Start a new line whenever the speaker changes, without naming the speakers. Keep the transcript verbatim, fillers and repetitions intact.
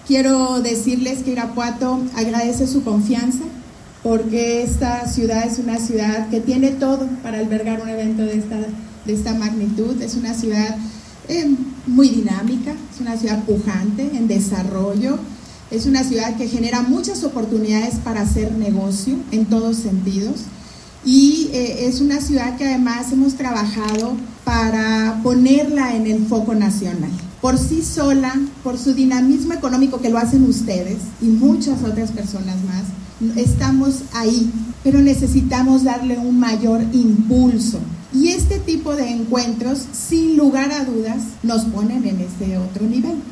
Quiero decirles que Irapuato agradece su confianza, porque esta ciudad es una ciudad que tiene todo para albergar un evento de esta, de esta magnitud. Es una ciudad eh, muy dinámica, es una ciudad pujante, en desarrollo, es una ciudad que genera muchas oportunidades para hacer negocio en todos sentidos, y eh, es una ciudad que además hemos trabajado para ponerla en el foco nacional. Por sí sola, por su dinamismo económico que lo hacen ustedes y muchas otras personas más, estamos ahí, pero necesitamos darle un mayor impulso. Y este tipo de encuentros, sin lugar a dudas, nos ponen en ese otro nivel.